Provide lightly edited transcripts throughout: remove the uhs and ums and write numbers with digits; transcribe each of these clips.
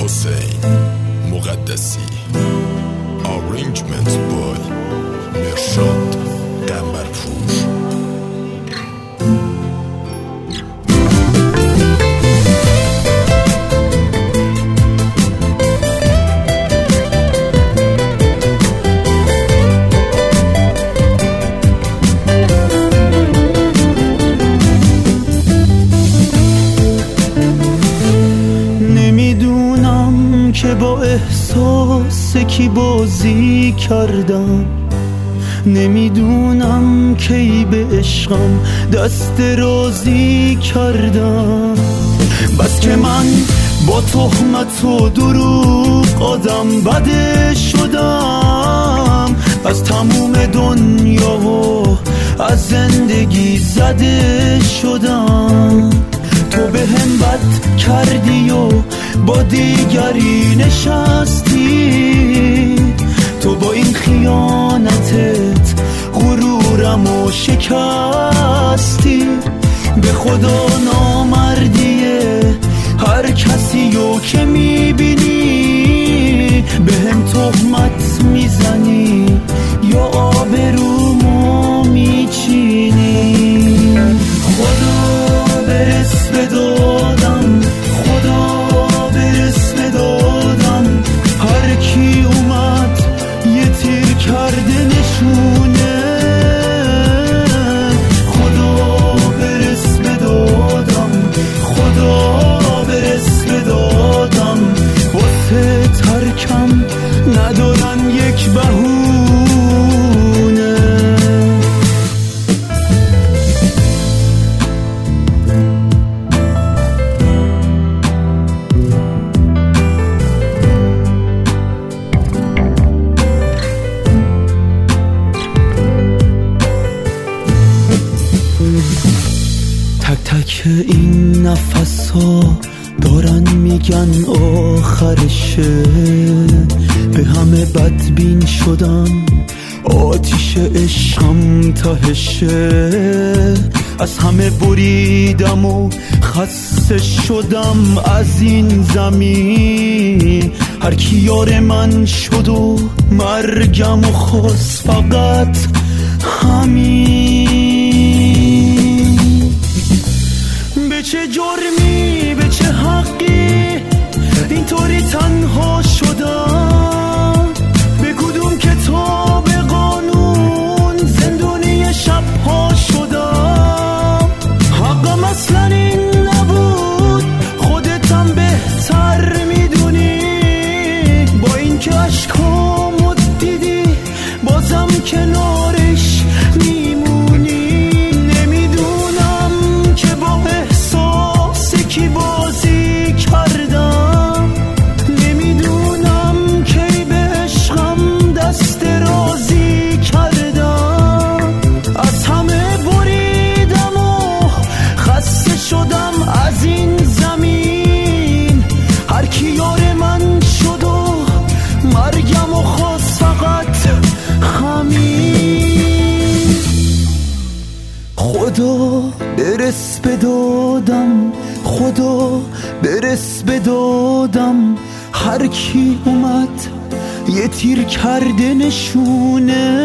حسین مقدسی. Arrangement by مرشاد قنبرپور. که با احساس کی بازی کردم، نمیدونم کی به عشقم دست رازی کردم. بس که من با تهمت و دروغ آدم بده شدم، از تموم دنیا و از زندگی زده شدم. تو به هم بد کردی و با دیگری نشستی، تو با این خیانتت غرورم و شکستی. به خدا نامردیه هر کسی رو که میبینی، به هم تهمت میزنی یا آبرومو میچینی. خدا برس به دادم، خدا برس به دادم، هر کی اومد یه تیر کرده نشونه. خدا برس به دادم، خدا برس به دادم، واسه ترکم ندارن یک بهونه. تک تک این نفس ها دارن میگن آخرشه، به همه بدبین شدم، آتیش عشقم تهشه. از همه بریدم و خسته شدم از این زمین، هر کی یار من شد و مرگم و خواست فقط همین. به چه جرمی به چه حقی اینطوری تنها شدم؟ به کدوم کتاب قانون زندونی شبها شدم؟ حقم اصلا این نبود، خودتم بهتر میدونی. با این که عشقامو دیدی بازم کنارش میمونی. نمیدونم که با احساس کی بازی کردم، نمیدونم کی به عشقم دست رازی کردم. از همه بریدم و خسته شدم از این زمین، هر کی یار من شد و مرگم و خواست فقط همین. خدا برس به دادم، خدا برس به دادم، هر کی اومد یه تیر کرده نشونه.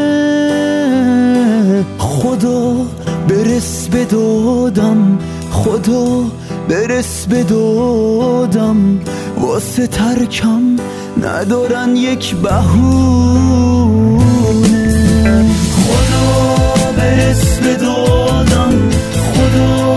خدا برس به دادم، خدا برس به دادم، واسه ترکم ندارن یک بهونه. خدا برس به دادم، خدا